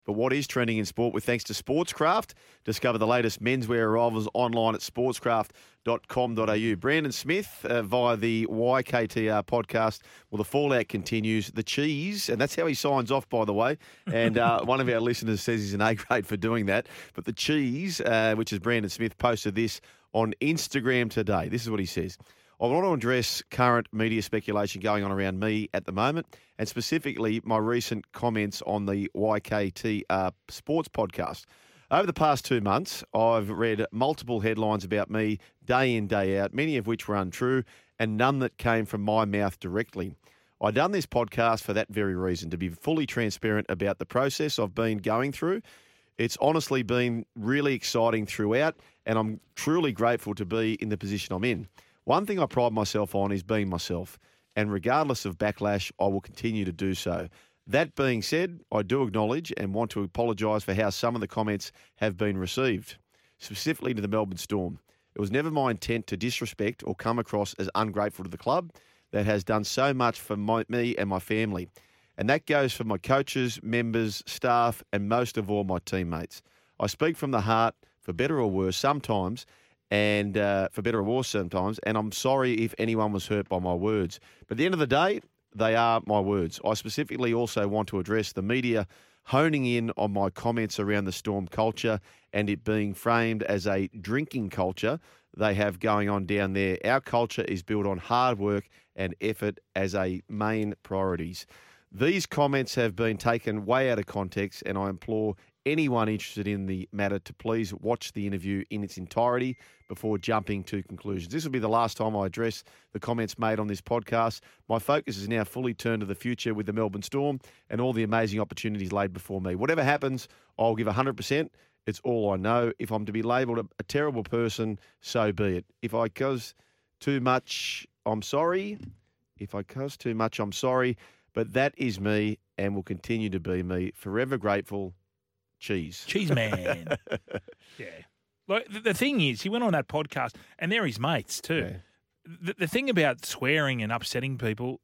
But what is trending in sport with thanks to Sportscraft? Discover the latest menswear arrivals online at sportscraft.com.au. Brandon Smith via the YKTR podcast. Well, the fallout continues. The cheese, and that's how he signs off, by the way. And one of our listeners says he's an A grade for doing that. But the cheese, which is Brandon Smith, posted this on Instagram today. This is what he says. I want to address current media speculation going on around me at the moment, and specifically my recent comments on the YKT Sports podcast. Over the past 2 months, I've read multiple headlines about me day in, day out, many of which were untrue, and none that came from my mouth directly. I've done this podcast for that very reason, to be fully transparent about the process I've been going through. It's honestly been really exciting throughout, and I'm truly grateful to be in the position I'm in. One thing I pride myself on is being myself, and regardless of backlash, I will continue to do so. That being said, I do acknowledge and want to apologise for how some of the comments have been received, specifically to the Melbourne Storm. It was never my intent to disrespect or come across as ungrateful to the club that has done so much for me and my family. And that goes for my coaches, members, staff, and most of all, my teammates. I speak from the heart, for better or worse sometimes, and for better or worse sometimes, and I'm sorry if anyone was hurt by my words. But at the end of the day, they are my words. I specifically also want to address the media honing in on my comments around the Storm culture and it being framed as a drinking culture they have going on down there. Our culture is built on hard work and effort as a main priorities. These comments have been taken way out of context, and I implore anyone interested in the matter to please watch the interview in its entirety before jumping to conclusions. This will be the last time I address the comments made on this podcast. My focus is now fully turned to the future with the Melbourne Storm and all the amazing opportunities laid before me. Whatever happens, I'll give 100%. It's all I know. If I'm to be labelled a terrible person, so be it. If I cause too much, I'm sorry. If I cause too much, I'm sorry. But that is me and will continue to be me. Forever grateful. Cheese. Cheese man. Yeah. Like, the thing is, he went on that podcast, and they're his mates too. Yeah. The thing about swearing and upsetting people,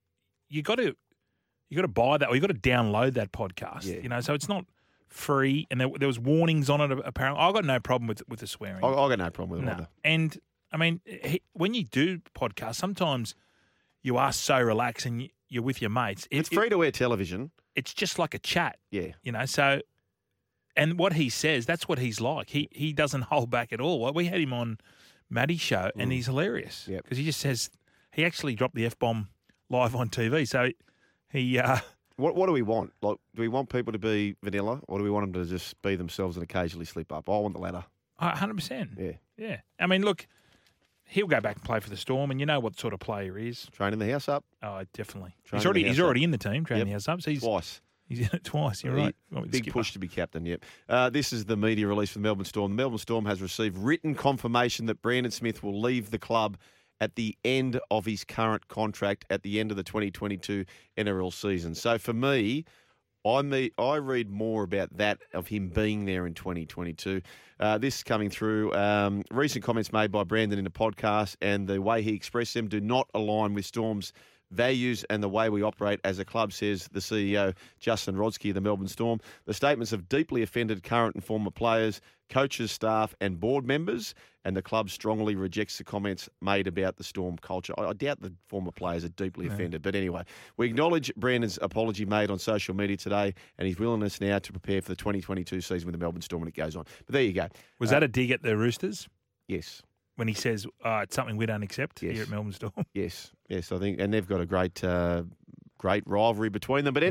you got to buy that, or you got to download that podcast. Yeah. You know, so it's not free, and there was warnings on it. Apparently, I got no problem with the swearing. I got no problem with it either. And I mean, when you do podcasts, sometimes you are so relaxed and you're with your mates. It's free to air television. It's just like a chat. Yeah. You know, so. And what he says, that's what he's like. He doesn't hold back at all. We had him on Maddie's show, and he's hilarious. Because he just says, he actually dropped the F-bomb live on TV. So he... What do we want? Like, do we want people to be vanilla, or do we want them to just be themselves and occasionally slip up? I want the latter. 100%. Yeah. Yeah. I mean, look, he'll go back and play for the Storm, and you know what sort of player he is. Training the house up. Oh, definitely. He's already in the team, training the house up. So Twice. He's in it twice, you're right. Big push to be captain, yep. This is the media release for the Melbourne Storm. The Melbourne Storm has received written confirmation that Brandon Smith will leave the club at the end of his current contract at the end of the 2022 NRL season. So for me, I read more about that, of him being there in 2022. This coming through, recent comments made by Brandon in a podcast and the way he expressed them do not align with Storm's values and the way we operate as a club, says the CEO, Justin Rodsky of the Melbourne Storm. The statements have deeply offended current and former players, coaches, staff and board members, and the club strongly rejects the comments made about the Storm culture. I doubt the former players are deeply offended. But anyway, we acknowledge Brandon's apology made on social media today and his willingness now to prepare for the 2022 season with the Melbourne Storm when it goes on. But there you go. Was that a dig at the Roosters? Yes. When he says it's something we don't accept here at Melbourne Storm? Yes, I think, and they've got a great rivalry between them. But